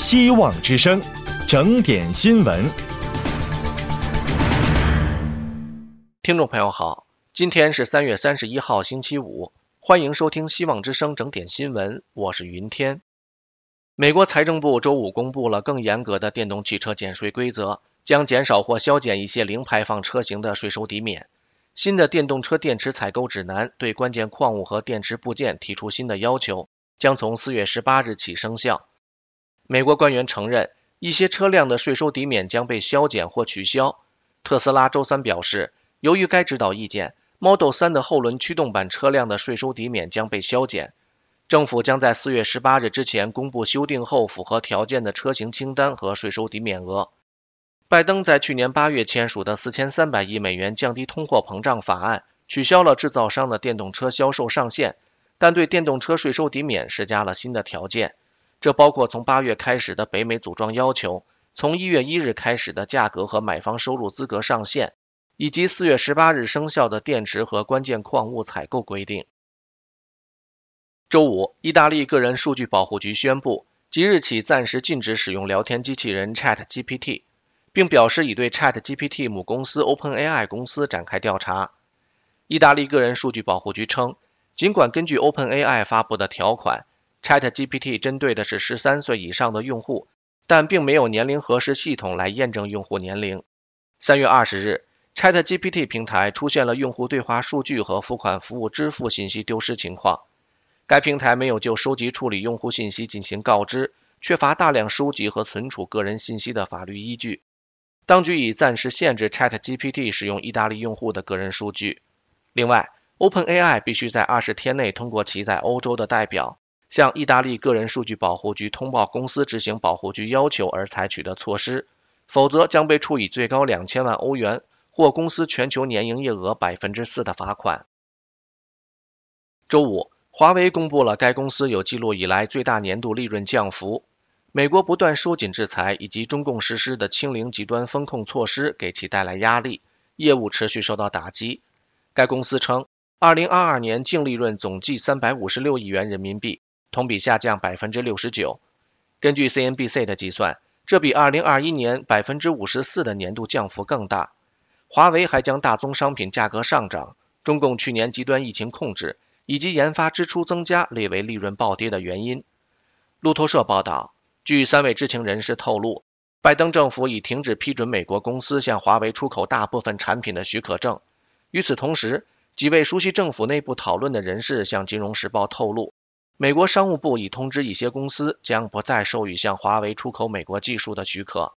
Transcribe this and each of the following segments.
希望之声，整点新闻。 听众朋友好，今天是3月31号星期五，欢迎收听希望之声整点新闻，我是云天。美国财政部周五公布了更严格的电动汽车减税规则，将减少或削减一些零排放车型的税收抵免。新的电动车电池采购指南对关键矿物和电池部件提出新的要求，将从4月18日起生效。美国官员承认，一些车辆的税收抵免将被削减或取消。特斯拉周三表示，由于该指导意见， Model 3的后轮驱动版车辆的税收抵免将被削减。政府将在4月18日之前公布修订后符合条件的车型清单和税收抵免额。拜登在去年8月签署的4300亿美元降低通货膨胀法案，取消了制造商的电动车销售上限，但对电动车税收抵免施加了新的条件。这包括从8月开始的北美组装要求，从1月1日开始的价格和买方收入资格上限，以及4月18日生效的电池和关键矿物采购规定。周五，意大利个人数据保护局宣布，即日起暂时禁止使用聊天机器人 ChatGPT， 并表示已对 ChatGPT 母公司 OpenAI 公司展开调查。意大利个人数据保护局称，尽管根据 OpenAI 发布的条款， ChatGPT 针对的是13岁以上的用户，但并没有年龄核实系统来验证用户年龄。3月20日，ChatGPT 平台出现了用户对话数据和付款服务支付信息丢失情况。该平台没有就收集处理用户信息进行告知，缺乏大量收集和存储个人信息的法律依据。当局已暂时限制 ChatGPT 使用意大利用户的个人数据。另外， OpenAI 必须在20天内通过其在欧洲的代表，向意大利个人数据保护局通报公司执行保护局要求而采取的措施，否则将被处以最高2000万欧元或公司全球年营业额 4% 的罚款。周五，华为公布了该公司有记录以来最大年度利润降幅。美国不断收紧制裁以及中共实施的清零极端风控措施给其带来压力，业务持续受到打击。该公司称，2022年净利润总计356亿元人民币，同比下降 69%。根据 CNBC 的计算，这比2021年 54% 的年度降幅更大。华为还将大宗商品价格上涨、中共去年极端疫情控制以及研发支出增加列为利润暴跌的原因。路透社报道，据3位知情人士透露，拜登政府已停止批准美国公司向华为出口大部分产品的许可证。与此同时，几位熟悉政府内部讨论的人士向金融时报透露，美国商务部已通知一些公司将不再授予向华为出口美国技术的许可。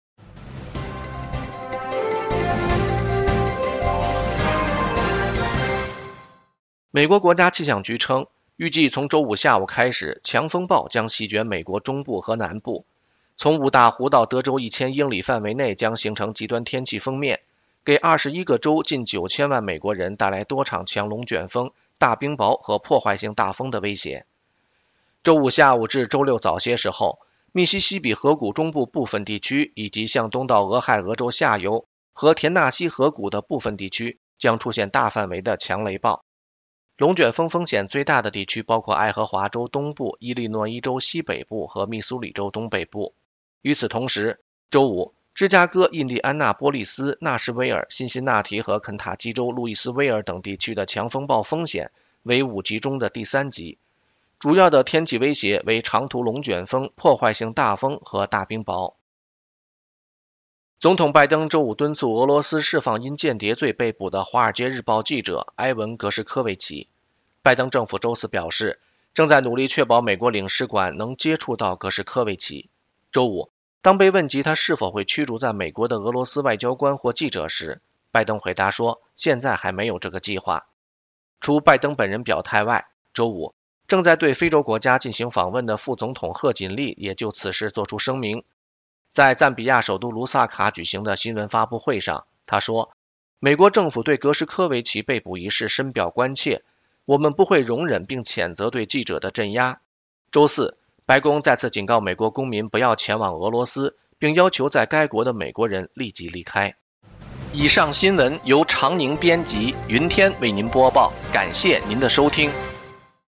美国国家气象局称，预计从周五下午开始，强风暴将席卷美国中部和南部，从五大湖到德州1000英里范围内将形成极端天气锋面，给21个州近9000万美国人带来多场强龙卷风、大冰雹和破坏性大风的威胁。周五下午至周六早些时候，密西西比河谷中部部分地区以及向东到俄亥俄州下游和田纳西河谷的部分地区将出现大范围的强雷暴。龙卷风风险最大的地区包括爱荷华州东部、伊利诺伊州西北部和密苏里州东北部。与此同时，周五，芝加哥、印第安纳波利斯、纳什维尔、辛辛那提和肯塔基州路易斯威尔等地区的强风暴风险为5级中的第3级，主要的天气威胁为长途龙卷风、破坏性大风和大冰雹。总统拜登周五敦促俄罗斯释放因间谍罪被捕的《华尔街日报》记者埃文·格什科维奇。拜登政府周四表示，正在努力确保美国领事馆能接触到格什科维奇。周五，当被问及他是否会驱逐在美国的俄罗斯外交官或记者时，拜登回答说，现在还没有这个计划。除拜登本人表态外，周五，正在对非洲国家进行访问的副总统贺锦丽也就此事作出声明。在赞比亚首都卢萨卡举行的新闻发布会上，他说，美国政府对格什科维奇被捕一事深表关切，我们不会容忍并谴责对记者的镇压。周四，白宫再次警告美国公民不要前往俄罗斯，并要求在该国的美国人立即离开。以上新闻由常宁编辑，云天为您播报，感谢您的收听。